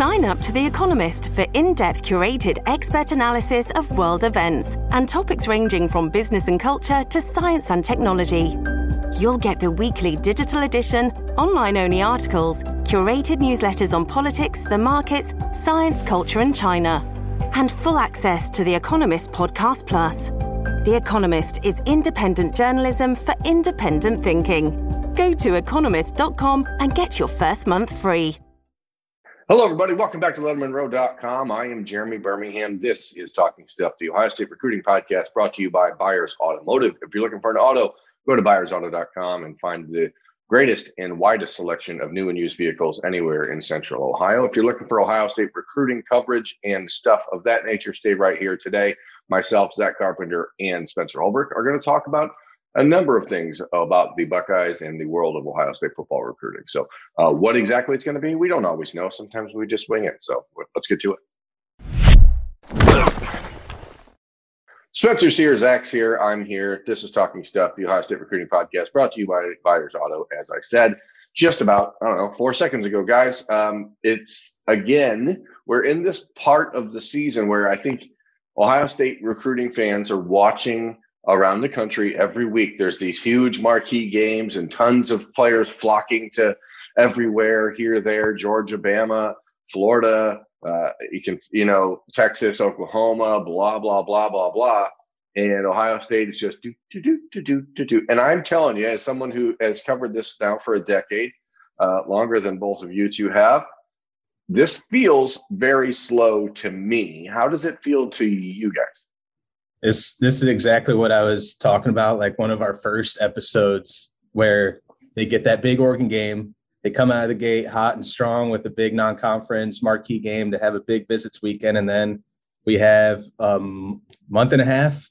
Sign up to The Economist for in-depth curated expert analysis of world events and topics ranging from business and culture to science and technology. You'll get the weekly digital edition, online-only articles, curated newsletters on politics, the markets, science, culture and China, and full access to The Economist Podcast Plus. The Economist is independent journalism for independent thinking. Go to economist.com and get your first month free. Hello, everybody. Welcome back to LettermanRow.com. I am Jeremy Birmingham. This is Talking Stuff, the Ohio State Recruiting Podcast brought to you by Byers Automotive. If you're looking for an auto, go to ByersAuto.com and find the greatest and widest selection of new and used vehicles anywhere in Central Ohio. If you're looking for Ohio State recruiting coverage and stuff of that nature, stay right here today. Myself, Zach Carpenter, and Spencer Holbrook are going to talk about a number of things about the Buckeyes and the world of Ohio State football recruiting. So what exactly it's going to be, we don't always know. Sometimes we just wing it. So let's get to it. Spencer's here. Zach's here. I'm here. This is Talking Stuff, the Ohio State Recruiting Podcast brought to you by Byers Auto, as I said just about, 4 seconds ago, guys. It's, again, we're in this part of the season where I think Ohio State recruiting fans are watching around the country every week. There's these huge marquee games and tons of players flocking to everywhere, here, there, Georgia, Bama, Florida, Texas, Oklahoma, blah, blah, blah, blah, blah. And Ohio State is just do. And I'm telling you, as someone who has covered this now for a decade, longer than both of you two have, this feels very slow to me. How does it feel to you guys? This is exactly what I was talking about, like one of our first episodes where they get that big Oregon game. They come out of the gate hot and strong with a big non-conference marquee game to have a big visits weekend. And then we have a month and a half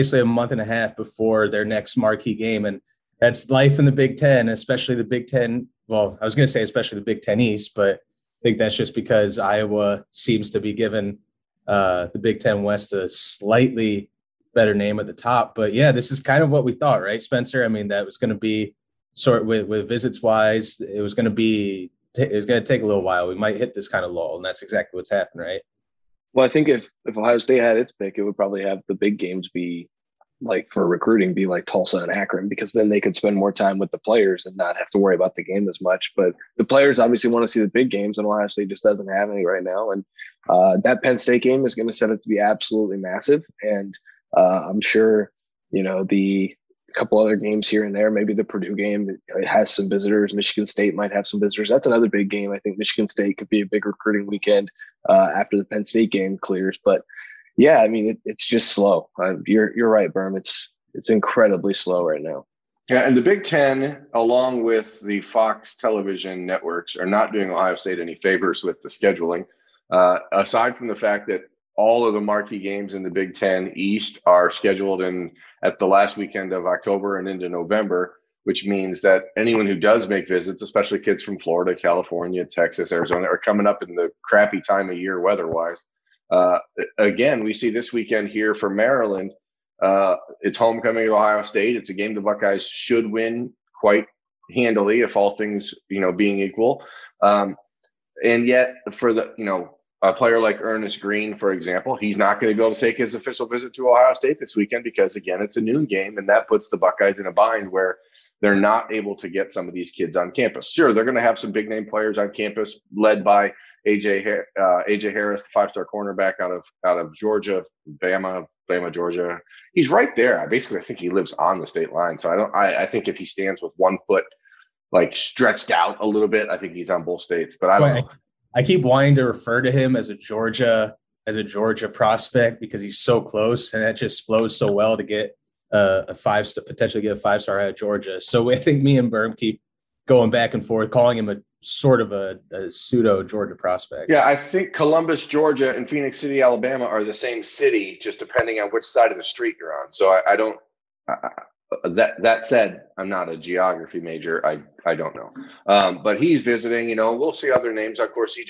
before their next marquee game. And that's life in the Big Ten, especially the Big Ten. Well, I was going to say especially the Big Ten East, but I think that's just because Iowa seems to be given the Big Ten West a slightly better name at the top. But yeah, this is kind of what we thought, right, Spencer? I mean, that was going to be sort of with visits wise, it was going to take a little while. We might hit this kind of lull, and that's exactly what's happened, right? Well, I think if Ohio State had its pick, it would probably have the big games be like for recruiting, be like Tulsa and Akron, because then they could spend more time with the players and not have to worry about the game as much. But the players obviously want to see the big games, and Ohio State just doesn't have any right now. And that Penn State game is going to set it to be absolutely massive. And I'm sure, the couple other games here and there, maybe the Purdue game, it has some visitors. Michigan State might have some visitors. That's another big game. I think Michigan State could be a big recruiting weekend after the Penn State game clears. But yeah, I mean, it's just slow. You're right, Berm. It's incredibly slow right now. Yeah, and the Big Ten, along with the Fox television networks, are not doing Ohio State any favors with the scheduling. Aside from the fact that all of the marquee games in the Big Ten East are scheduled at the last weekend of October and into November, which means that anyone who does make visits, especially kids from Florida, California, Texas, Arizona, are coming up in the crappy time of year weather-wise. Again, we see this weekend here for Maryland. It's homecoming at Ohio State. It's a game the Buckeyes should win quite handily, if all things, being equal. And yet for a player like Ernest Green, for example, he's not going to be able to take his official visit to Ohio State this weekend because, again, it's a noon game, and that puts the Buckeyes in a bind where they're not able to get some of these kids on campus. Sure, they're going to have some big-name players on campus led by AJ Harris, the five-star cornerback out of Georgia, Bama, Georgia. He's right there. I think he lives on the state line. So I think if he stands with 1 foot like stretched out a little bit, I think he's on both states. But I don't know. I keep wanting to refer to him as a Georgia prospect because he's so close, and that just flows so well to get potentially get a 5-star out of Georgia. So I think me and Berm keep going back and forth, calling him a sort of a pseudo Georgia prospect. Yeah, I think Columbus, Georgia, and Phoenix City, Alabama are the same city, just depending on which side of the street you're on. So I don't. That said, I'm not a geography major. I don't know. But he's visiting. We'll see other names. Of course,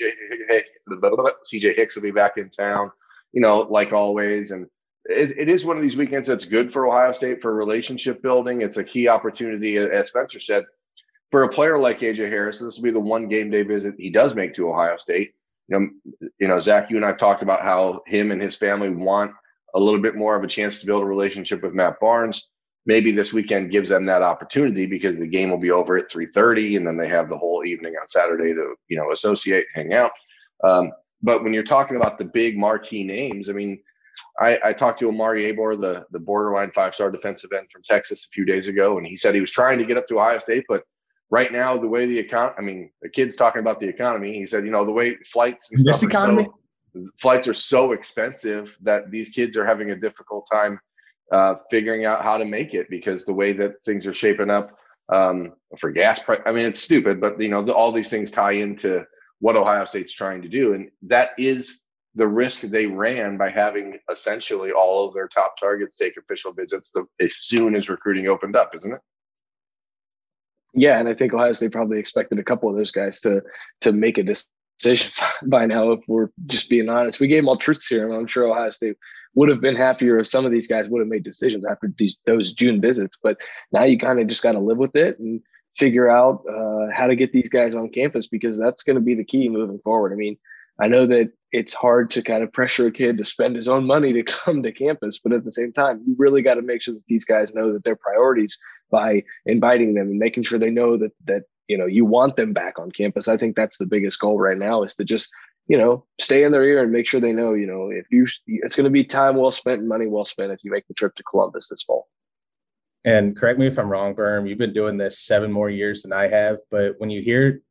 CJ Hicks will be back in town. Like always, and it is one of these weekends that's good for Ohio State for relationship building. It's a key opportunity, as Spencer said, for a player like AJ Harris. This will be the one game day visit he does make to Ohio State. Zach, you and I've talked about how him and his family want a little bit more of a chance to build a relationship with Matt Barnes. Maybe this weekend gives them that opportunity because the game will be over at 3:30, and then they have the whole evening on Saturday to, associate, hang out. But when you're talking about the big marquee names, I mean, I talked to Amari Abor, the borderline 5-star defensive end from Texas a few days ago, and he said he was trying to get up to Ohio State, but right now, the way the kid's talking about the economy. He said, the way flights and this economy, flights are so expensive that these kids are having a difficult time figuring out how to make it because the way that things are shaping up for gas price. I mean, it's stupid, but all these things tie into what Ohio State's trying to do, and that is the risk they ran by having essentially all of their top targets take official visits as soon as recruiting opened up, isn't it? Yeah, and I think Ohio State probably expected a couple of those guys to make a decision by now, if we're just being honest. We gave them all truth serum. I'm sure Ohio State would have been happier if some of these guys would have made decisions after those June visits. But now you kind of just got to live with it and figure out how to get these guys on campus, because that's going to be the key moving forward. I mean, I know that it's hard to kind of pressure a kid to spend his own money to come to campus, but at the same time, you really got to make sure that these guys know that they're priorities by inviting them and making sure they know that you want them back on campus. I think that's the biggest goal right now, is to just stay in their ear and make sure they know it's going to be time well spent and money well spent if you make the trip to Columbus this fall. And correct me if I'm wrong, Berm, you've been doing this 7 more years than I have, but when you hear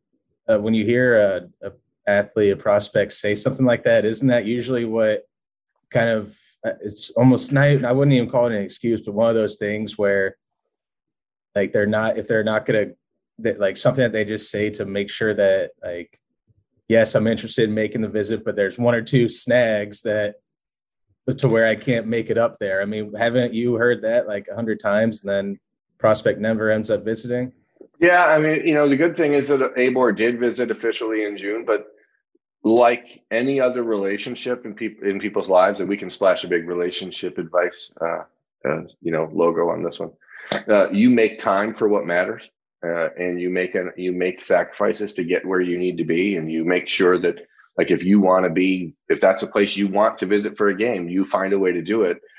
a athlete, a prospect say something like that, isn't that usually what kind of, it's almost not, I wouldn't even call it an excuse, but one of those things where like they're not going to, like something that they just say to make sure that, like, yes, I'm interested in making the visit, but there's 1 or 2 snags that to where I can't make it up there. I mean, haven't you heard that like 100 times and then prospect never ends up visiting? Yeah. I mean, the good thing is that Abor did visit officially in June, but like any other relationship in people's lives, and we can splash a big relationship advice, logo on this one. You make time for what matters, and you make sacrifices to get where you need to be, and you make sure that, like, if that's a place you want to visit for a game, you find a way to do it.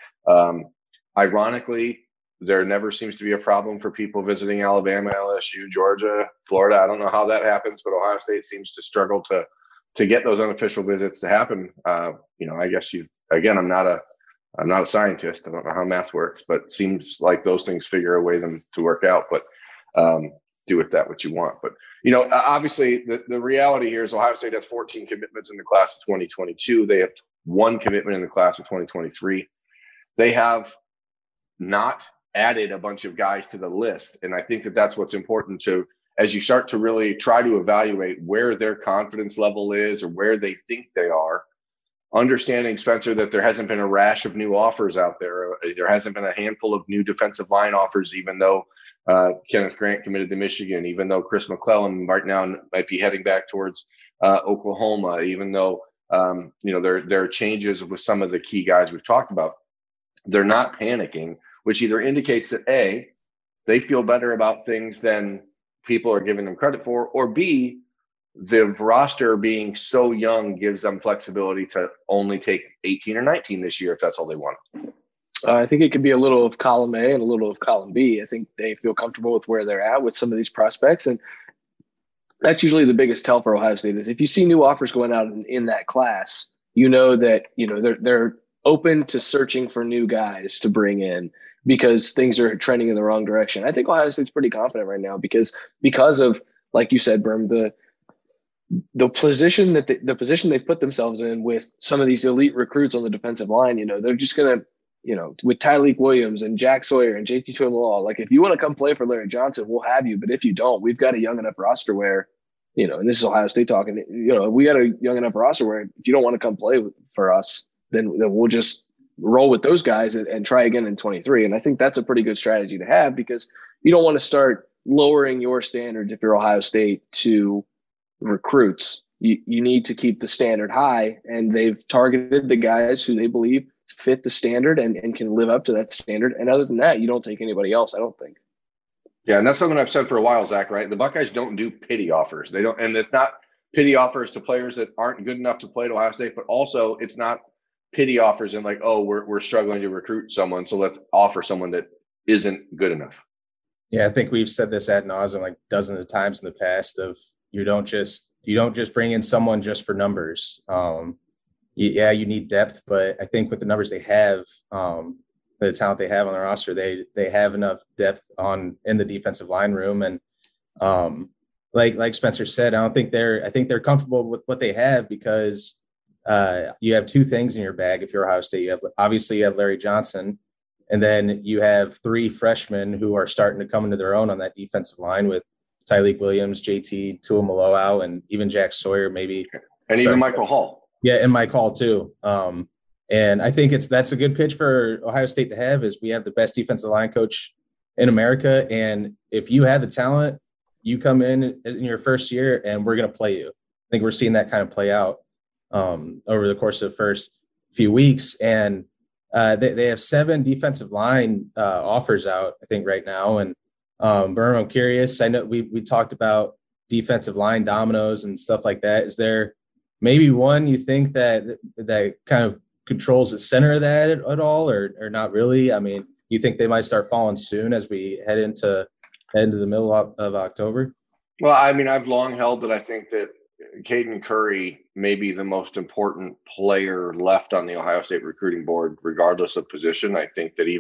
Ironically, there never seems to be a problem for people visiting Alabama, LSU, Georgia, Florida. I don't know how that happens, but Ohio State seems to struggle to get those unofficial visits to happen. I guess I'm not a scientist. I don't know how math works, but it seems like those things figure a way to work out. But do with that what you want. But obviously the reality here is Ohio State has 14 commitments in the class of 2022. They have 1 commitment in the class of 2023. They have not added a bunch of guys to the list, and I think that that's what's important to, as you start to really try to evaluate where their confidence level is or where they think they are, understanding, Spencer, that there hasn't been a rash of new offers out there. There hasn't been a handful of new defensive line offers, even though Kenneth Grant committed to Michigan, even though Chris McClellan right now might be heading back towards Oklahoma, even though, there are changes with some of the key guys we've talked about. They're not panicking, which either indicates that A, they feel better about things than people are giving them credit for, or B, the roster being so young gives them flexibility to only take 18 or 19 this year if that's all they want. I think it could be a little of column A and a little of column B. I think they feel comfortable with where they're at with some of these prospects. And that's usually the biggest tell for Ohio State, is if you see new offers going out in that class, that, they're open to searching for new guys to bring in because things are trending in the wrong direction. I think Ohio State's pretty confident right now because of, like you said, Berm, the position they put themselves in with some of these elite recruits on the defensive line. They're just going to, with Tyleik Williams and Jack Sawyer and JT Tuimoloau, like, if you want to come play for Larry Johnson, we'll have you. But if you don't, we've got a young enough roster where, and this is Ohio State talking, we got a young enough roster where if you don't want to come play for us, then we'll just roll with those guys and try again in 23. And I think that's a pretty good strategy to have, because you don't want to start lowering your standards if you're Ohio State to recruits. You need to keep the standard high, and they've targeted the guys who they believe fit the standard and can live up to that standard. And other than that, you don't take anybody else, I don't think. Yeah, and that's something I've said for a while, Zach, right? The Buckeyes don't do pity offers. They don't, and it's not pity offers to players that aren't good enough to play at Ohio State, but also it's not pity offers in like, oh, we're struggling to recruit someone, so let's offer someone that isn't good enough. Yeah, I think we've said this ad nauseum like dozens of times in the past of you don't just bring in someone just for numbers. You need depth, but I think with the numbers they have, the talent they have on their roster, they have enough depth in the defensive line room. And like Spencer said, I think they're comfortable with what they have because you have two things in your bag. If you're Ohio State, you have Larry Johnson, and then you have three freshmen who are starting to come into their own on that defensive line with Tyleik Williams, JT Tuimoloau, and even Jack Sawyer, maybe. And even Michael Hall. Yeah, and Mike Hall too. And I think that's a good pitch for Ohio State to have is we have the best defensive line coach in America. And if you have the talent, you come in your first year and we're going to play you. I think we're seeing that kind of play out over the course of the first few weeks. And they have 7 defensive line offers out, I think, right now. And Berm, I'm curious. I know we talked about defensive line dominoes and stuff like that. Is there maybe one you think that kind of controls the center of that at all, or not really? I mean, you think they might start falling soon as we head into the middle of October? Well, I mean, I've long held that I think that Caden Curry may be the most important player left on the Ohio State recruiting board, regardless of position. I think that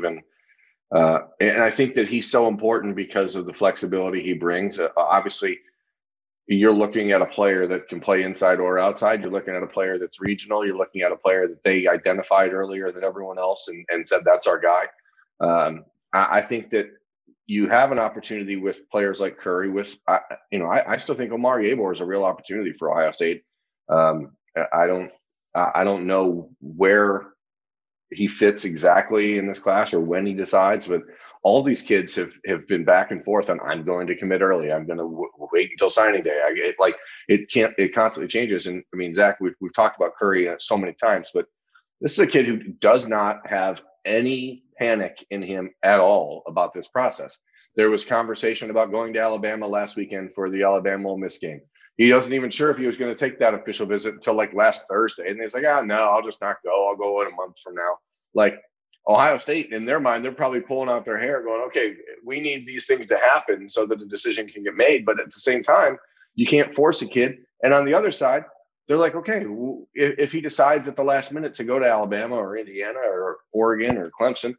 and I think that he's so important because of the flexibility he brings. Obviously, you're looking at a player that can play inside or outside. You're looking at a player that's regional. You're looking at a player that they identified earlier than everyone else and said, that's our guy. I think that you have an opportunity with players like Curry. I still think Omar Yabor is a real opportunity for Ohio State. I don't know where he fits exactly in this class or when he decides, but all these kids have been back and forth on, I'm going to commit early. I'm going to wait until signing day. It constantly changes. And I mean, Zach, we've talked about Curry so many times, but this is a kid who does not have any panic in him at all about this process. There was conversation about going to Alabama last weekend for the Alabama Ole Miss game. He wasn't even sure if he was going to take that official visit until like last Thursday. And he's like, no, I'll just not go. I'll go in a month from now. Like Ohio State, in their mind, they're probably pulling out their hair going, okay, we need these things to happen so that a decision can get made. But at the same time, you can't force a kid. And on the other side, they're like, okay, if he decides at the last minute to go to Alabama or Indiana or Oregon or Clemson,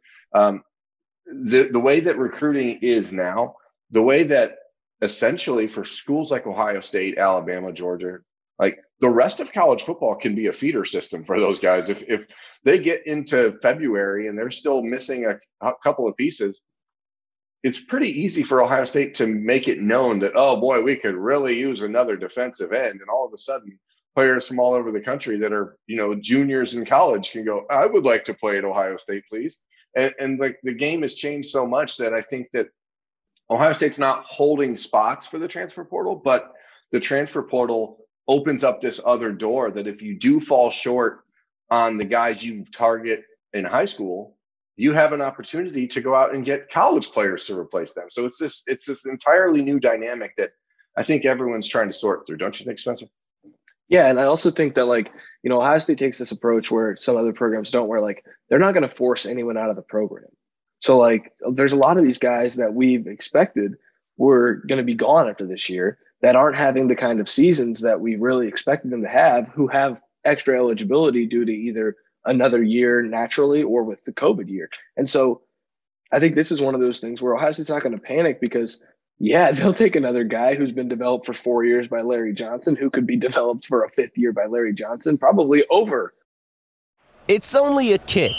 the way that recruiting is now, the way that essentially for schools like Ohio State, Alabama, Georgia, like the rest of college football can be a feeder system for those guys. If they get into February and they're still missing a couple of pieces, it's pretty easy for Ohio State to make it known that, oh boy, we could really use another defensive end. And all of a sudden, players from all over the country that are, juniors in college can go, I would like to play at Ohio State, please. And like the game has changed so much that I think that Ohio State's not holding spots for the transfer portal, but the transfer portal opens up this other door that if you do fall short on the guys you target in high school, you have an opportunity to go out and get college players to replace them. So it's this entirely new dynamic that I think everyone's trying to sort through. Don't you think, Spencer? Yeah, and I also think that Ohio State takes this approach where some other programs don't, where they're not going to force anyone out of the program. So there's a lot of these guys that we've expected were going to be gone after this year that aren't having the kind of seasons that we really expected them to have, who have extra eligibility due to either another year naturally or with the COVID year. And so I think this is one of those things where Ohio State's not going to panic because, yeah, they'll take another guy who's been developed for 4 years by Larry Johnson, who could be developed for a 5th year by Larry Johnson, probably over. It's only a kick,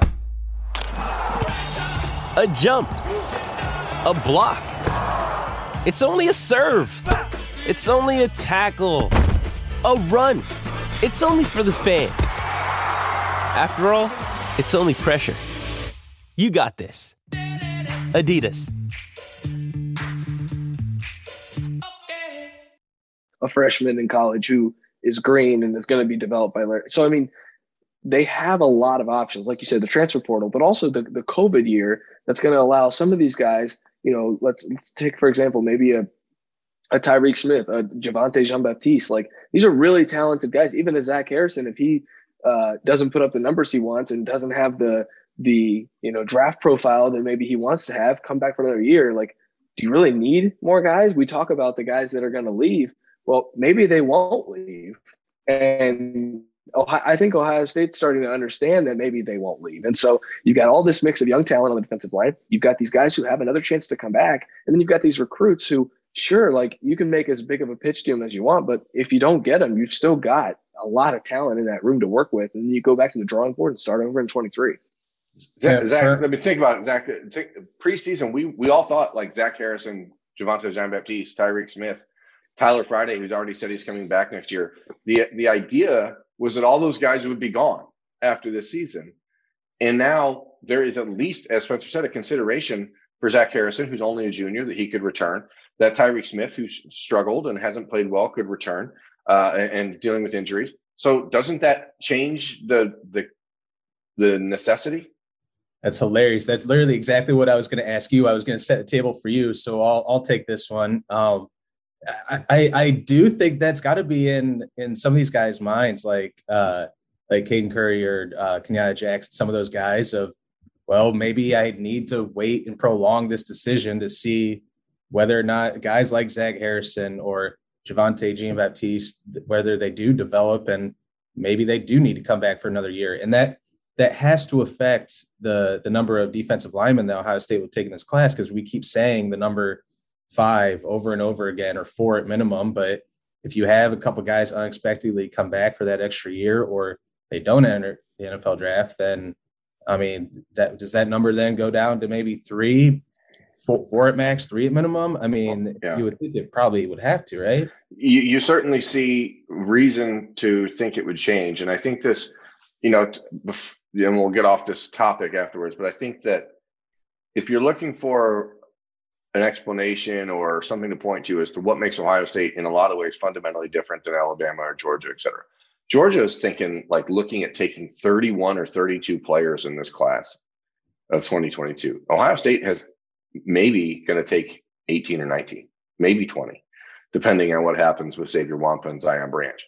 a jump, a block. It's only a serve. It's only a tackle, a run. It's only for the fans. After all, it's only pressure. You got this. Adidas. A freshman in college who is green and is going to be developed by Larry. So, I mean, they have a lot of options, like you said, the transfer portal, but also the COVID year that's going to allow some of these guys, let's take, for example, maybe a Tyreek Smith, a Javonte Jean-Baptiste. Like, these are really talented guys. Even a Zach Harrison, if he doesn't put up the numbers he wants and doesn't have the draft profile that maybe he wants to have, come back for another year. Like, do you really need more guys? We talk about the guys that are going to leave. Well, maybe they won't leave. And I think Ohio State's starting to understand that maybe they won't leave. And so you've got all this mix of young talent on the defensive line. You've got these guys who have another chance to come back. And then you've got these recruits who, sure, like, you can make as big of a pitch to them as you want, but if you don't get them, you've still got a lot of talent in that room to work with. And then you go back to the drawing board and start over in 23. Zach, let me think about it. Zach, preseason, we all thought like Zach Harrison, Javonte Jean-Baptiste, Tyreek Smith, Tyler Friday, who's already said he's coming back next year. The idea was that all those guys would be gone after this season. And now there is, at least, as Spencer said, a consideration for Zach Harrison, who's only a junior, that he could return. That Tyreek Smith, who's struggled and hasn't played well, could return and dealing with injuries. So doesn't that change the necessity? That's hilarious. That's literally exactly what I was going to ask you. I was going to set the table for you, so I'll take this one. I do think that's got to be in some of these guys' minds, like Caden Curry or Kenyatta Jackson, some of those guys of, well, maybe I need to wait and prolong this decision to see whether or not guys like Zach Harrison or Javonte Jean-Baptiste, whether they do develop and maybe they do need to come back for another year. And that has to affect the number of defensive linemen that Ohio State will take in this class, because we keep saying the number 5 over and over again, or 4 at minimum. But if you have a couple guys unexpectedly come back for that extra year, or they don't enter the NFL draft, then, I mean, does that number then go down to maybe 3, 4 at max, 3 at minimum? I mean, yeah. You would think it probably would have to, right? You certainly see reason to think it would change. And I think this, and we'll get off this topic afterwards, but I think that if you're looking for an explanation or something to point to as to what makes Ohio State in a lot of ways fundamentally different than Alabama or Georgia, et cetera, Georgia is thinking, like, looking at taking 31 or 32 players in this class of 2022. Ohio State has maybe going to take 18 or 19, maybe 20, depending on what happens with Xavier Wampa and Zion Branch.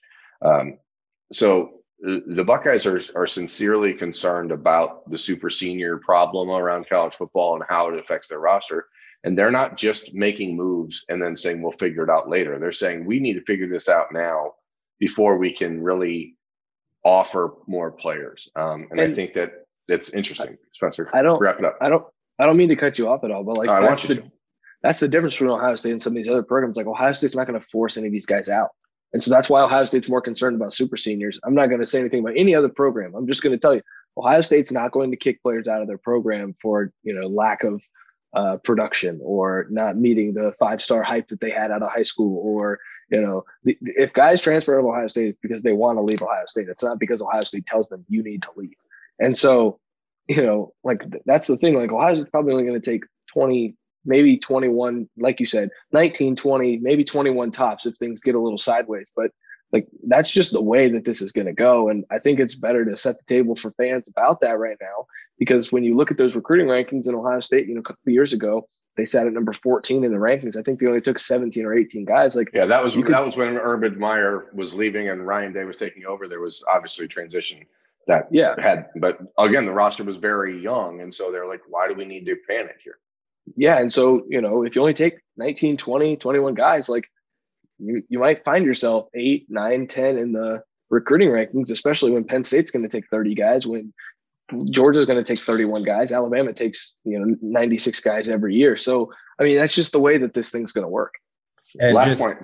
So the Buckeyes are sincerely concerned about the super senior problem around college football and how it affects their roster. And they're not just making moves and then saying, we'll figure it out later. They're saying, we need to figure this out now before we can really offer more players. And I think that that's interesting, Spencer. Wrap it up. I don't mean to cut you off at all, but like, that's the difference between Ohio State and some of these other programs. Like, Ohio State's not going to force any of these guys out. And so that's why Ohio State's more concerned about super seniors. I'm not going to say anything about any other program. I'm just going to tell you, Ohio State's not going to kick players out of their program for, lack of production or not meeting the 5-star hype that they had out of high school, or, if guys transfer out of Ohio State, it's because they want to leave Ohio State. It's not because Ohio State tells them you need to leave. And so, like, that's the thing. Like, Ohio State's probably only going to take 20, maybe 21, like you said, 19, 20, maybe 21 tops if things get a little sideways. But, like, that's just the way that this is going to go. And I think it's better to set the table for fans about that right now, because when you look at those recruiting rankings in Ohio State, a couple of years ago, they sat at number 14 in the rankings. I think they only took 17 or 18 guys. Like, yeah, that was when Urban Meyer was leaving and Ryan Day was taking over. There was obviously transition that but again, the roster was very young. And so they're like, why do we need to panic here? Yeah. And so, if you only take 19, 20, 21 guys, like, you might find yourself 8, 9, 10 in the recruiting rankings, especially when Penn State's going to take 30 guys, when Georgia's going to take 31 guys. Alabama takes 96 guys every year. So, I mean, that's just the way that this thing's going to work. And Last point.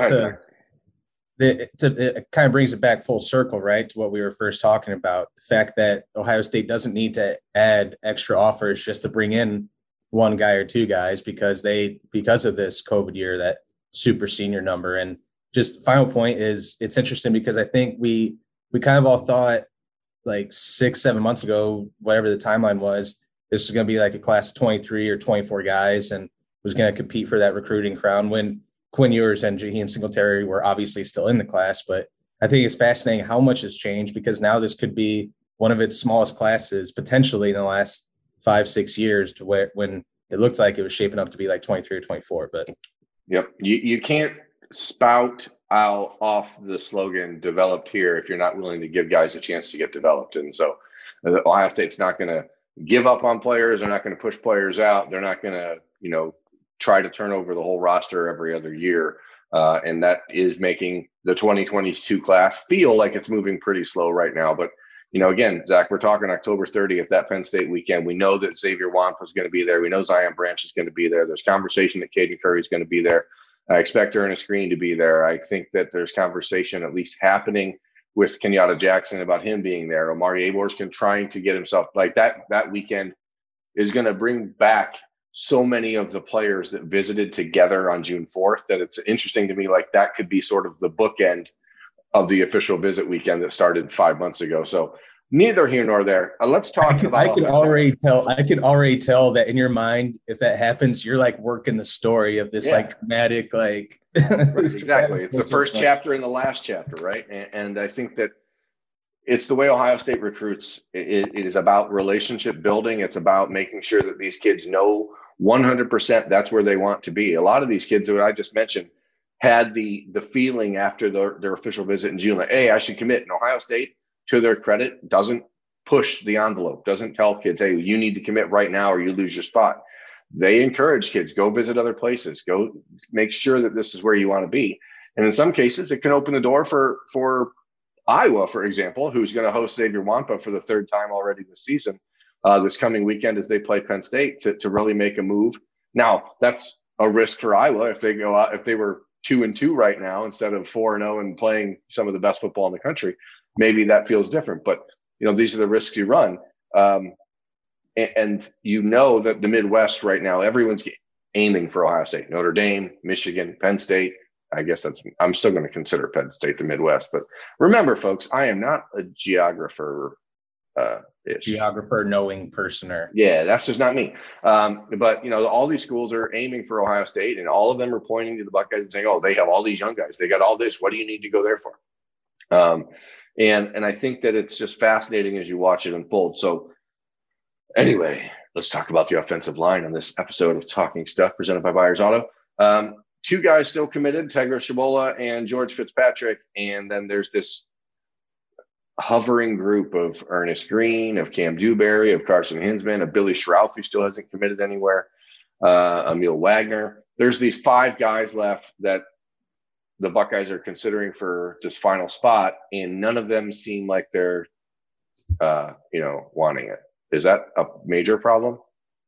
It kind of brings it back full circle, right, to what we were first talking about. The fact that Ohio State doesn't need to add extra offers just to bring in one guy or two guys because of this COVID year, that super senior number. And just final point is, it's interesting because I think we kind of all thought, like 6-7 months ago, whatever the timeline was, this was going to be like a class of 23 or 24 guys and was going to compete for that recruiting crown, when Quinn Ewers and Jaheim Singletary were obviously still in the class. But I think it's fascinating how much has changed, because now this could be one of its smallest classes potentially in the last 5-6 years, to when it looked like it was shaping up to be like 23 or 24. But Yep. You can't spout out off the slogan "developed here" if you're not willing to give guys a chance to get developed. And so Ohio State's not going to give up on players. They're not going to push players out. They're not going to, try to turn over the whole roster every other year. And that is making the 2022 class feel like it's moving pretty slow right now. But, again, Zach, we're talking October 30th, that Penn State weekend. We know that Xavier Wampa is going to be there. We know Zion Branch is going to be there. There's conversation that Caden Curry is going to be there. I expect Ernest Green to be there. I think that there's conversation at least happening with Kenyatta Jackson about him being there. Omari Aborskin trying to get himself like that weekend is going to bring back so many of the players that visited together on June 4th that it's interesting to me. Like that could be sort of the bookend of the official visit weekend that started 5 months ago. So neither here nor there. Let's talk about. I can already tell that in your mind, if that happens, you're like working the story of this like dramatic, like exactly. It's the first chapter and the last chapter, right? And I think that it's the way Ohio State recruits. It is about relationship building. It's about making sure that these kids know 100% that's where they want to be. A lot of these kids that I just mentioned had the feeling after their official visit in June, like, hey, I should commit. And Ohio State, to their credit, doesn't push the envelope, doesn't tell kids, hey, you need to commit right now or you lose your spot. They encourage kids, go visit other places, go make sure that this is where you want to be. And in some cases, it can open the door for Iowa, for example, who's going to host Xavier Wampa for the third time already this season, this coming weekend as they play Penn State to really make a move. Now, that's a risk for Iowa if they go out, if they were 2-2 right now instead of 4-0 and playing some of the best football in the country. Maybe that feels different, but these are the risks you run. And that the Midwest right now, everyone's aiming for Ohio State, Notre Dame, Michigan, Penn State. I guess I'm still going to consider Penn State the Midwest, but remember folks, I am not a geographer knowing personer. Yeah, that's just not me. But all these schools are aiming for Ohio State and all of them are pointing to the Buckeyes and saying, oh, they have all these young guys. They got all this. What do you need to go there for? And I think that it's just fascinating as you watch it unfold. So anyway, let's talk about the offensive line on this episode of Talking Stuff presented by Byers Auto. Two guys still committed, Tegra Shabola and George Fitzpatrick. And then there's this hovering group of Ernest Green, of Cam Dewberry, of Carson Hinsman, of Billy Schrouth, who still hasn't committed anywhere, Emil Wagner. There's these 5 guys left that the Buckeyes are considering for this final spot, and none of them seem like they're, wanting it. Is that a major problem?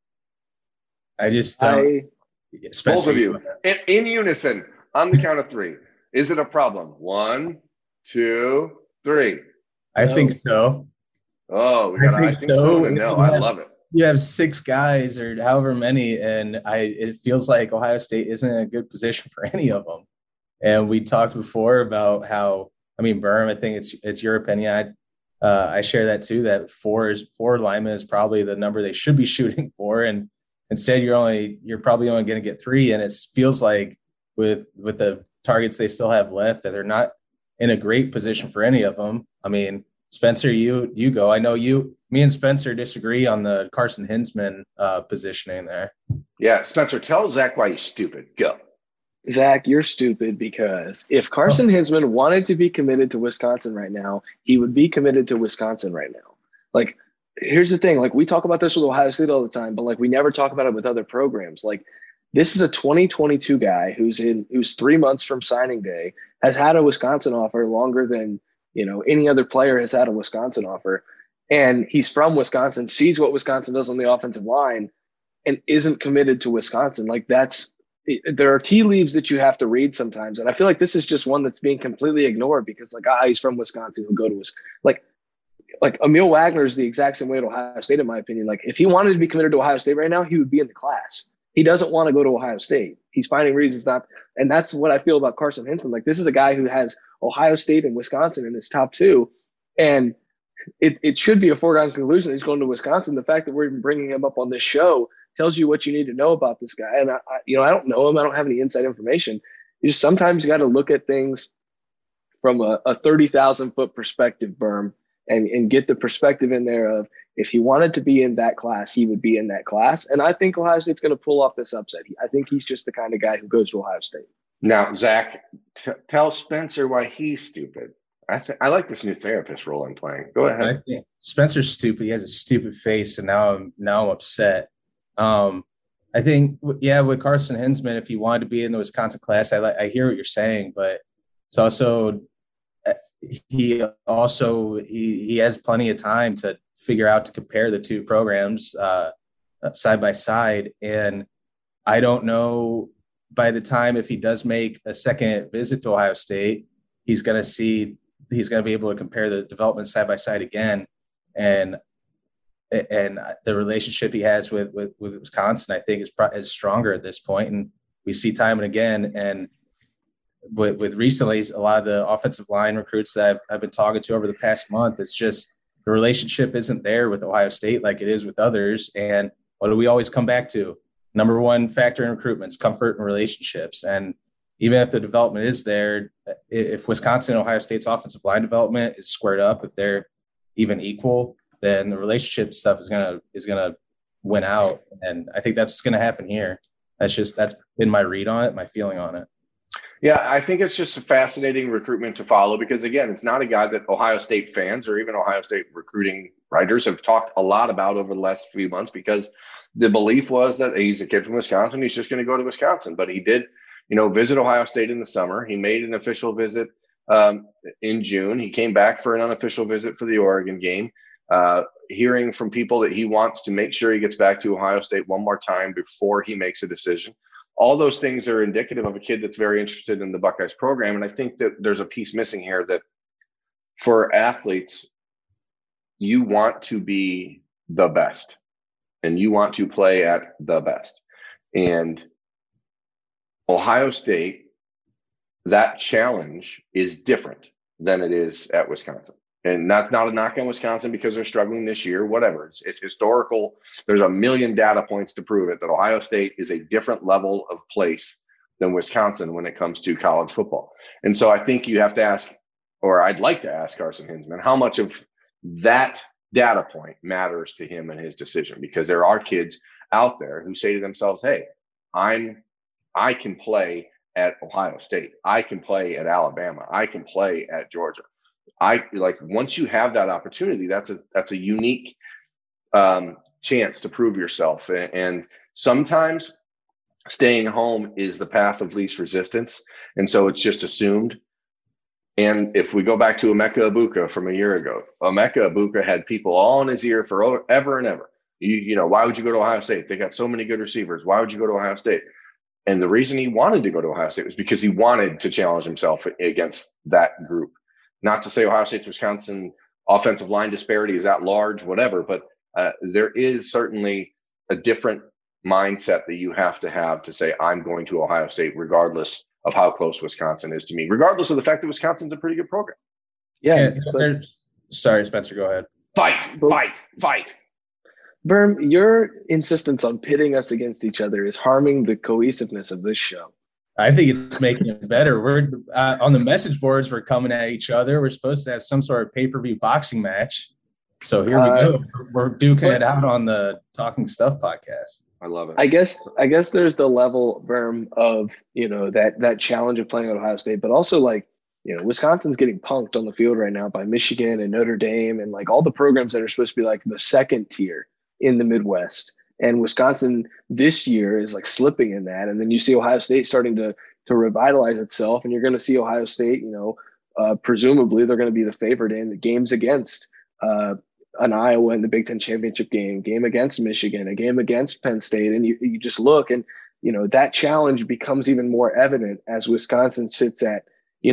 I just both of you in unison on the count of 3. Is it a problem? 1, 2, 3. I think so. Oh, I think so. No, I love it. You have 6 guys or however many, and it feels like Ohio State isn't in a good position for any of them. And we talked before about how, Berm, I think it's your opinion. I share that too, that 4 linemen is probably the number they should be shooting for. And instead you're probably only going to get 3. And it feels like with the targets they still have left that they're not in a great position for any of them. Spencer, you go. I know me and Spencer disagree on the Carson Hinsman positioning there. Yeah. Spencer, tell Zach why he's stupid. Go. Zach, you're stupid because if Carson Hinsman wanted to be committed to Wisconsin right now, he would be committed to Wisconsin right now. Like, here's the thing. Like, we talk about this with Ohio State all the time, but we never talk about it with other programs. Like, this is a 2022 guy who's 3 months from signing day, has had a Wisconsin offer longer than, any other player has had a Wisconsin offer. And he's from Wisconsin, sees what Wisconsin does on the offensive line and isn't committed to Wisconsin. Like, there are tea leaves that you have to read sometimes. And I feel like this is just one that's being completely ignored because he's from Wisconsin, who go to Wisconsin. Like Emil Wagner is the exact same way at Ohio State, in my opinion. Like, if he wanted to be committed to Ohio State right now, he would be in the class. He doesn't want to go to Ohio State. He's finding reasons not. And that's what I feel about Carson Hinsman. Like, this is a guy who has Ohio State and Wisconsin in his top 2. And it should be a foregone conclusion that he's going to Wisconsin. The fact that we're even bringing him up on this show tells you what you need to know about this guy. And I don't know him. I don't have any inside information. You just sometimes got to look at things from a 30,000 foot perspective, Berm. and get the perspective in there of if he wanted to be in that class, he would be in that class. And I think Ohio State's going to pull off this upset. I think he's just the kind of guy who goes to Ohio State. Now, Zach, tell Spencer why he's stupid. I like this new therapist role I'm playing. Go ahead. I think Spencer's stupid. He has a stupid face, and now I'm upset. I think, with Carson Hinsman, if he wanted to be in the Wisconsin class, I hear what you're saying, but it's also he has plenty of time to figure out to compare the two programs side by side. And I don't know, by the time if he does make a second visit to Ohio State, he's going to be able to compare the development side by side again. And the relationship he has with Wisconsin, I think is stronger at this point. And we see time and again. And with recently, a lot of the offensive line recruits that I've been talking to over the past month, it's just the relationship isn't there with Ohio State like it is with others. And what do we always come back to? Number one factor in recruitment is comfort and relationships. And even if the development is there, if Wisconsin and Ohio State's offensive line development is squared up, if they're even equal, then the relationship stuff is gonna win out. And I think that's going to happen here. That's been my read on it, my feeling on it. Yeah, I think it's just a fascinating recruitment to follow because, again, it's not a guy that Ohio State fans or even Ohio State recruiting writers have talked a lot about over the last few months because the belief was that he's a kid from Wisconsin. He's just going to go to Wisconsin. But he did, visit Ohio State in the summer. He made an official visit in June. He came back for an unofficial visit for the Oregon game, hearing from people that he wants to make sure he gets back to Ohio State one more time before he makes a decision. All those things are indicative of a kid that's very interested in the Buckeyes program. And I think that there's a piece missing here that for athletes, you want to be the best and you want to play at the best. And Ohio State, that challenge is different than it is at Wisconsin. And that's not a knock on Wisconsin because they're struggling this year, whatever. It's historical. There's a million data points to prove it that Ohio State is a different level of place than Wisconsin when it comes to college football. And so I think you have to ask, or I'd like to ask Carson Hinsman, how much of that data point matters to him and his decision? Because there are kids out there who say to themselves, hey, I can play at Ohio State. I can play at Alabama. I can play at Georgia. Once you have that opportunity, that's a unique chance to prove yourself. And sometimes staying home is the path of least resistance. And so it's just assumed. And if we go back to Emeka Egbuka from a year ago, Emeka Egbuka had people all in his ear for ever and ever. Why would you go to Ohio State? They got so many good receivers. Why would you go to Ohio State? And the reason he wanted to go to Ohio State was because he wanted to challenge himself against that group. Not to say Ohio State's Wisconsin offensive line disparity is that large, whatever, but there is certainly a different mindset that you have to say, I'm going to Ohio State, regardless of how close Wisconsin is to me, regardless of the fact that Wisconsin's a pretty good program. Yeah. Sorry, Spencer, go ahead. Fight. Berm, your insistence on pitting us against each other is harming the cohesiveness of this show. I think it's making it better. We're on the message boards. We're coming at each other. We're supposed to have some sort of pay-per-view boxing match. So here we go. We're duking it out on the Talking Stuff podcast. I love it. I guess there's the level, Berm, of that challenge of playing at Ohio State, but also Wisconsin's getting punked on the field right now by Michigan and Notre Dame and all the programs that are supposed to be the second tier in the Midwest. And Wisconsin this year is slipping in that. And then you see Ohio State starting to revitalize itself. And you're going to see Ohio State, presumably they're going to be the favorite in the games against an Iowa in the Big Ten championship game against Michigan, a game against Penn State. And you just look and, that challenge becomes even more evident as Wisconsin sits at, a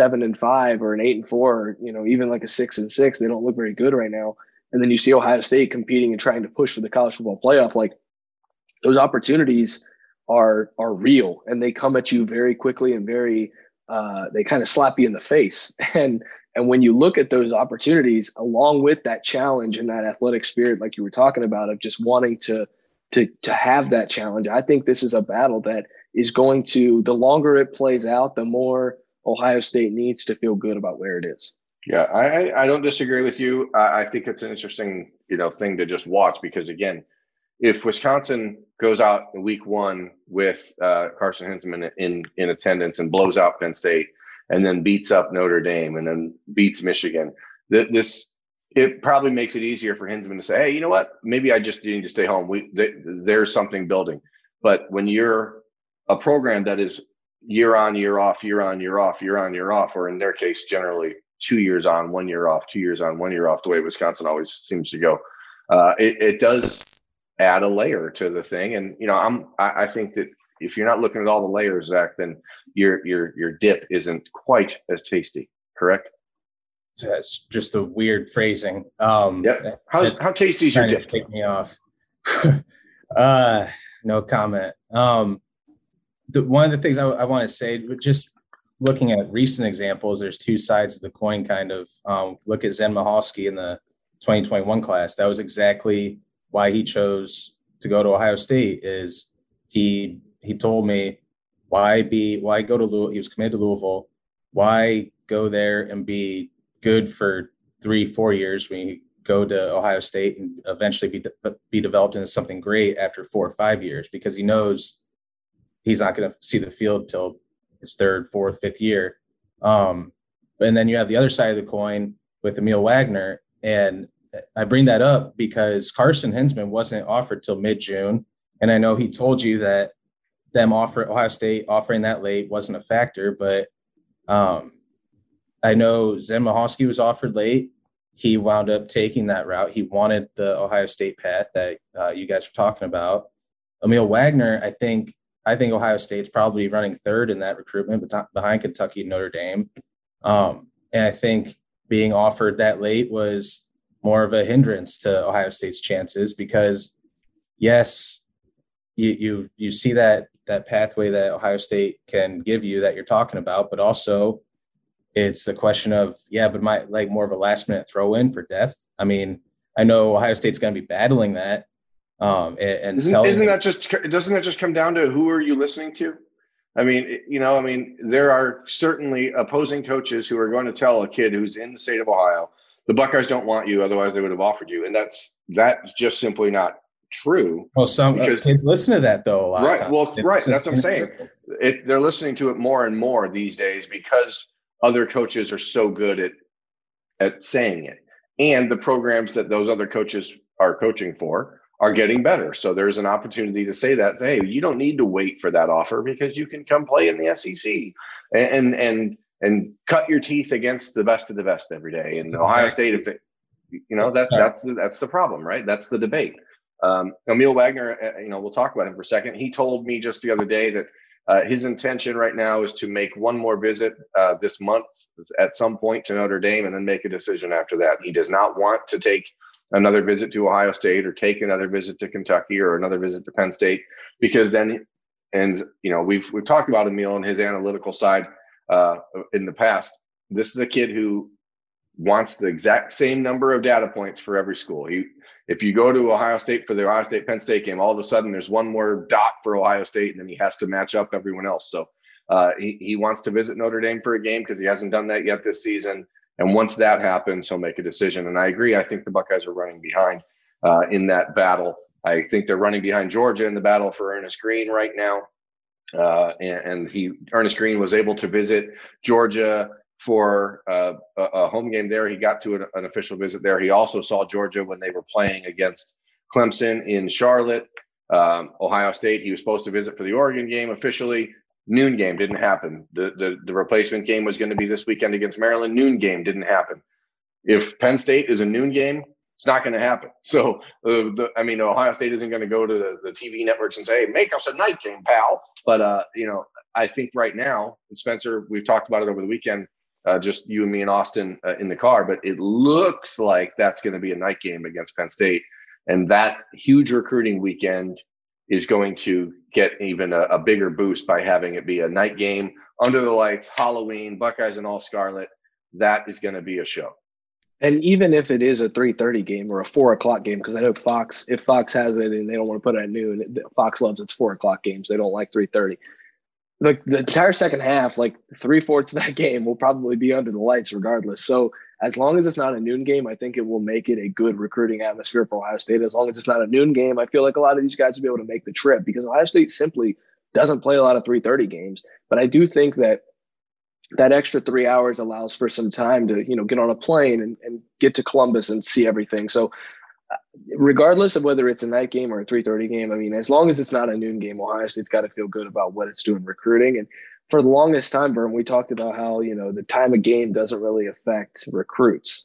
7-5 or an 8-4, or, even a 6-6. They don't look very good right now. And then you see Ohio State competing and trying to push for the college football playoff. Those opportunities are real, and they come at you very quickly and very they kind of slap you in the face. And when you look at those opportunities, along with that challenge and that athletic spirit, like you were talking about, of just wanting to have that challenge, I think this is a battle that is going to, the longer it plays out, the more Ohio State needs to feel good about where it is. Yeah, I don't disagree with you. I think it's an interesting, thing to just watch because, again, if Wisconsin goes out in week one with Carson Hinsman in attendance and blows out Penn State and then beats up Notre Dame and then beats Michigan, it probably makes it easier for Hinsman to say, hey, you know what? Maybe I just need to stay home. There's something building. But when you're a program that is year on, year off, year on, year off, year on, year off, or in their case, generally 2 years on, 1 year off, 2 years on, 1 year off, the way Wisconsin always seems to go, it does add a layer to the thing. And, I think that if you're not looking at all the layers, Zach, then your dip isn't quite as tasty. Correct? That's just a weird phrasing. Yep. How tasty is your dip? Take me off. No comment. One of the things I want to say, just looking at recent examples, there's two sides of the coin, kind of. Look at Zen Michalski in the 2021 class. That was exactly why he chose to go to Ohio State. Is he told me why go to Louisville? He was committed to Louisville. Why go there and be good for 3-4 years when you go to Ohio State and eventually be developed into something great after 4 or 5 years? Because he knows he's not going to see the field till his 3rd, 4th, 5th year. And then you have the other side of the coin with Emil Wagner. And I bring that up because Carson Hinsman wasn't offered till mid-June. And I know he told you that Ohio State offering that late wasn't a factor, but I know Zen Michalski was offered late. He wound up taking that route. He wanted the Ohio State path that you guys were talking about. Emil Wagner, I think Ohio State's probably running 3rd in that recruitment behind Kentucky and Notre Dame. And I think being offered that late was more of a hindrance to Ohio State's chances because, yes, you see that pathway that Ohio State can give you that you're talking about, but also it's a question of, but more of a last minute throw in for depth. I mean, I know Ohio State's going to be battling that. Doesn't that just come down to who are you listening to? I mean, there are certainly opposing coaches who are going to tell a kid who's in the state of Ohio, the Buckeyes don't want you, otherwise they would have offered you. And that's just simply not true. Well, some kids listen to that though a lot. Right. Well, right. That's what I'm saying. They're listening to it more and more these days because other coaches are so good at saying it. And the programs that those other coaches are coaching for are getting better. So there's an opportunity to say that, hey, you don't need to wait for that offer because you can come play in the SEC and cut your teeth against the best of the best every day. And Ohio State, that's the problem, right? That's the debate. Emil Wagner, we'll talk about him for a second. He told me just the other day that his intention right now is to make one more visit this month at some point to Notre Dame and then make a decision after that. He does not want to take another visit to Ohio State or take another visit to Kentucky or another visit to Penn State, because then, we've talked about Emil and his analytical side in the past. This is a kid who wants the exact same number of data points for every school. If you go to Ohio State for the Ohio State Penn State game, all of a sudden there's one more dot for Ohio State, and then he has to match up everyone else. So he wants to visit Notre Dame for a game because he hasn't done that yet this season. And once that happens, he'll make a decision. And I agree. I think the Buckeyes are running behind in that battle. I think they're running behind Georgia in the battle for Ernest Green right now. Ernest Green was able to visit Georgia for a home game there. He got to an official visit there. He also saw Georgia when they were playing against Clemson in Charlotte. Ohio State, he was supposed to visit for the Oregon game officially. Noon game didn't happen. The replacement game was going to be this weekend against Maryland. Noon game didn't happen. If Penn State is a noon game, it's not going to happen. So, Ohio State isn't going to go to the TV networks and say, hey, make us a night game, pal. But, I think right now, and Spencer, we've talked about it over the weekend, just you and me and Austin in the car, but it looks like that's going to be a night game against Penn State. And that huge recruiting weekend is going to get even a bigger boost by having it be a night game under the lights, Halloween, Buckeyes and all scarlet. That is going to be a show. And even if it is a 3:30 game or a 4:00 game, because I know Fox, if Fox has it and they don't want to put it at noon, Fox loves its 4:00 games. They don't like 3:30. The entire second half, like 3/4 of that game will probably be under the lights regardless. So as long as it's not a noon game, I think it will make it a good recruiting atmosphere for Ohio State. As long as it's not a noon game, I feel like a lot of these guys will be able to make the trip because Ohio State simply doesn't play a lot of 3:30 games. But I do think that extra 3 hours allows for some time to, get on a plane and get to Columbus and see everything. So regardless of whether it's a night game or a 3:30 game, I mean, as long as it's not a noon game, Ohio State's got to feel good about what it's doing recruiting. And for the longest time, Vern, we talked about how, the time of game doesn't really affect recruits.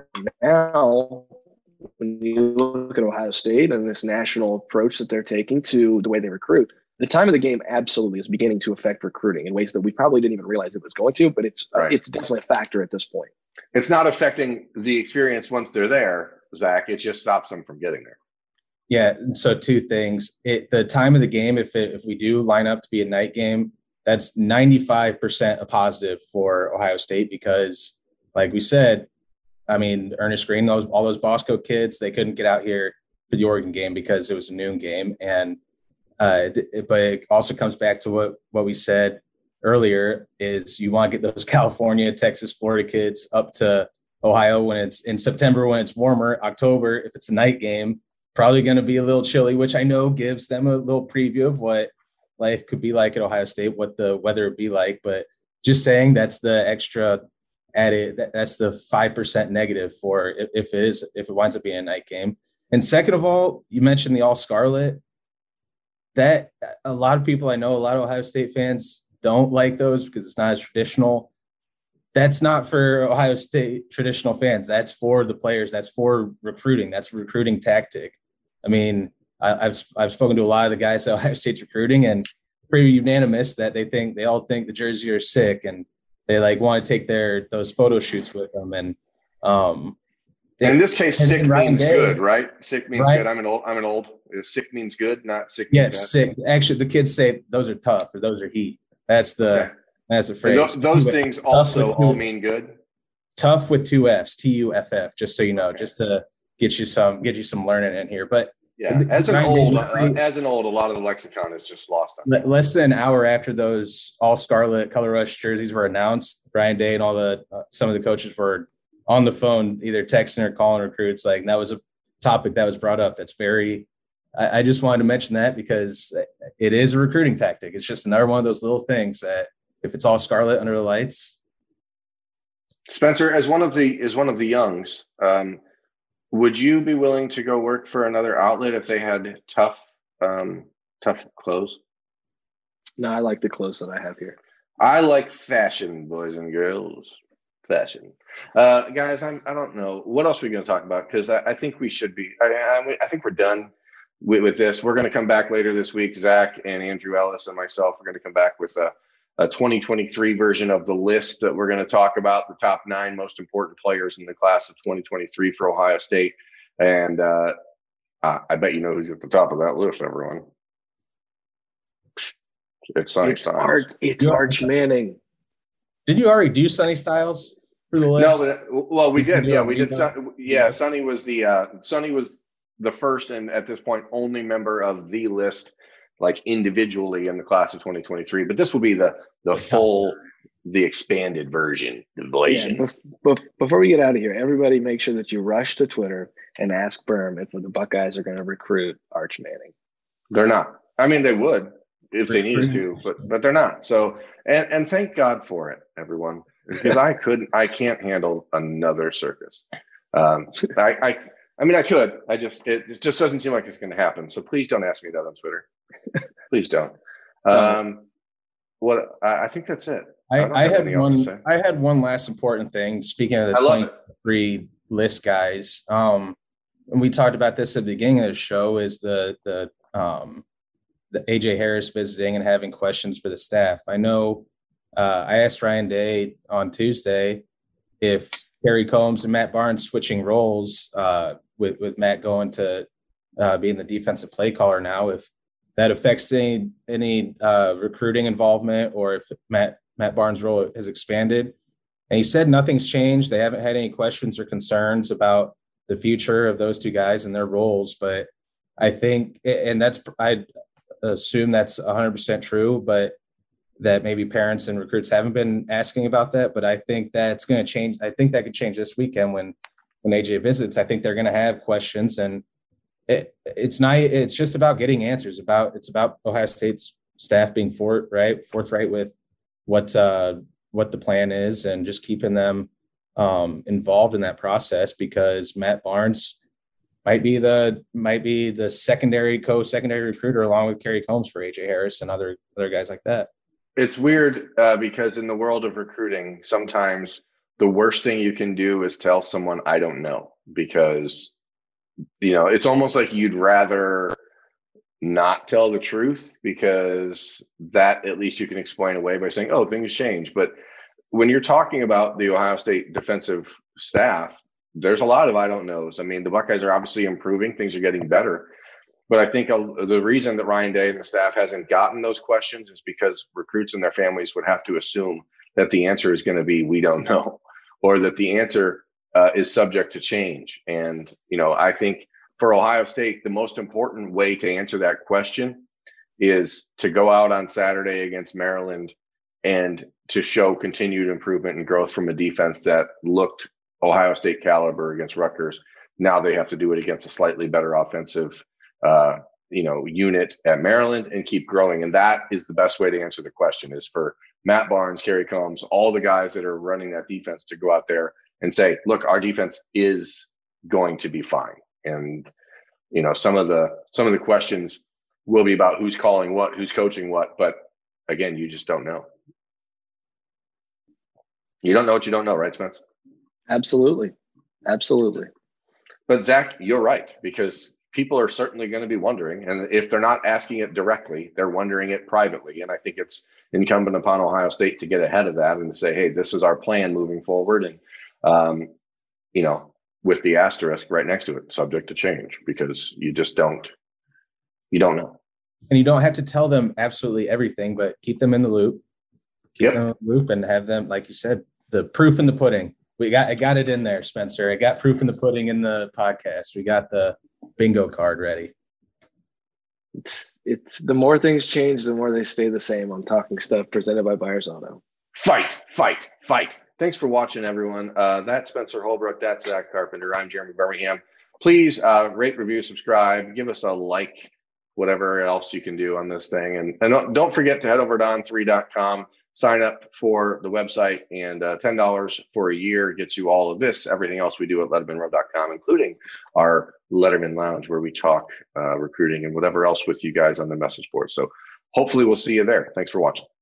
Now, when you look at Ohio State and this national approach that they're taking to the way they recruit, the time of the game absolutely is beginning to affect recruiting in ways that we probably didn't even realize it was going to, but it's definitely a factor at this point. It's not affecting the experience once they're there, Zach. It just stops them from getting there. Yeah. So two things. The time of the game, if we do line up to be a night game, that's 95% a positive for Ohio State because, like we said, I mean, Ernest Green, all those Bosco kids, they couldn't get out here for the Oregon game because it was a noon game. And but it also comes back to what we said earlier is you want to get those California, Texas, Florida kids up to Ohio when it's in September, when it's warmer. October, if it's a night game, probably going to be a little chilly, which I know gives them a little preview of what life could be like at Ohio State, what the weather would be like. But just saying that's the extra added, that's the 5% negative for if it winds up being a night game. And second of all, you mentioned the All Scarlet. That a lot of people I know, a lot of Ohio State fans don't like those because it's not as traditional. That's not for Ohio State traditional fans. That's for the players. That's for recruiting. That's a recruiting tactic. I mean, I've spoken to a lot of the guys at Ohio State's recruiting, and pretty unanimous that they all think the jerseys are sick, and they want to take those photo shoots with them. And in this case, sick means good, right? Sick means good. I'm an old. Sick means good, not sick. Yeah, sick. Actually, the kids say those are tough or those are heat. That's the phrase. Those things also all mean good. Tough with 2 F's, TUFF, just so you know, just to get you some learning in here. But yeah, as an old, a lot of the lexicon is just lost on me. Less than an hour after those all Scarlet Color Rush jerseys were announced, Ryan Day and all some of the coaches were on the phone, either texting or calling recruits. That was a topic that was brought up. That's very. I just wanted to mention that because it is a recruiting tactic. It's just another one of those little things that if it's all Scarlet under the lights. Spencer, as one of the youngs, would you be willing to go work for another outlet if they had tough clothes? No, I like the clothes that I have here. I like fashion, boys and girls. Fashion. Guys, I don't know. What else are we going to talk about? Because I think we should be. I think we're done with this. We're going to come back later this week. Zach and Andrew Ellis and myself are going to come back with a 2023 version of the list that we're going to talk about, the top 9 most important players in the class of 2023 for Ohio State. And I bet you know who's at the top of that list, everyone. It's Sonny Styles. It's Arch Manning. Did you already do Sonny Styles for the list? No, we did. Yeah, we did. Sonny was the first and at this point only member of the list, individually in the class of 2023. But this will be the full, the expanded version. Yeah, before we get out of here, everybody make sure that you rush to Twitter and ask Berm if the Buckeyes are going to recruit Arch Manning. They're not. I mean, they would if they needed to, but they're not. So, and thank God for it, everyone, because I can't handle another circus. I mean, I could. It just doesn't seem like it's going to happen. So please don't ask me that on Twitter. Please don't. I think that's it. I had one last important thing. Speaking of the 23 list guys, and we talked about this at the beginning of the show, is the AJ Harris visiting and having questions for the staff. I know I asked Ryan Day on Tuesday if Kerry Combs and Matt Barnes switching roles with Matt going to being the defensive play caller now, if that affects any recruiting involvement or if Matt Barnes' role has expanded. And he said nothing's changed. They haven't had any questions or concerns about the future of those two guys and their roles. But I think, and I assume that's 100% true, but that maybe parents and recruits haven't been asking about that, but I think that's going to change. I think that could change this weekend when AJ visits. I think they're going to have questions, and it's just about getting answers. It's about Ohio State's staff being forthright with what the plan is, and just keeping them involved in that process, because Matt Barnes might be the secondary recruiter along with Kerry Combs for AJ Harris and other guys like that. It's weird because in the world of recruiting, sometimes the worst thing you can do is tell someone, I don't know, because, it's almost like you'd rather not tell the truth, because that at least you can explain away by saying, oh, things change. But when you're talking about the Ohio State defensive staff, there's a lot of I don't knows. I mean, the Buckeyes are obviously improving. Things are getting better. But I think the reason that Ryan Day and the staff hasn't gotten those questions is because recruits and their families would have to assume that the answer is going to be, we don't know, or that the answer is subject to change. And, I think for Ohio State, the most important way to answer that question is to go out on Saturday against Maryland and to show continued improvement and growth from a defense that looked Ohio State caliber against Rutgers. Now they have to do it against a slightly better offensive unit at Maryland and keep growing. And that is the best way to answer the question, is for Matt Barnes, Kerry Combs, all the guys that are running that defense to go out there and say, look, our defense is going to be fine. And, some of the questions will be about who's calling what, who's coaching what. But again, you just don't know. You don't know what you don't know, right, Spence? Absolutely. But Zach, you're right, because people are certainly going to be wondering. And if they're not asking it directly, they're wondering it privately. And I think it's incumbent upon Ohio State to get ahead of that and to say, hey, this is our plan moving forward. And, with the asterisk right next to it, subject to change, because you just don't know. And you don't have to tell them absolutely everything, but keep them in the loop. Keep them in the loop and have them, like you said, the proof in the pudding. I got it in there, Spencer. I got proof in the pudding in the podcast. We got the bingo card ready. It's the more things change, the more they stay the same. I'm talking stuff presented by Buyers Auto. Fight. Thanks for watching, everyone. That's Spencer Holbrook. That's Zach Carpenter. I'm Jeremy Birmingham. Please rate, review, subscribe. Give us a like, whatever else you can do on this thing. And don't forget to head over to on3.com. Sign up for the website, and $10 for a year gets you all of this, everything else we do at LettermanRow.com, including our Letterman Lounge, where we talk recruiting and whatever else with you guys on the message board. So hopefully we'll see you there. Thanks for watching.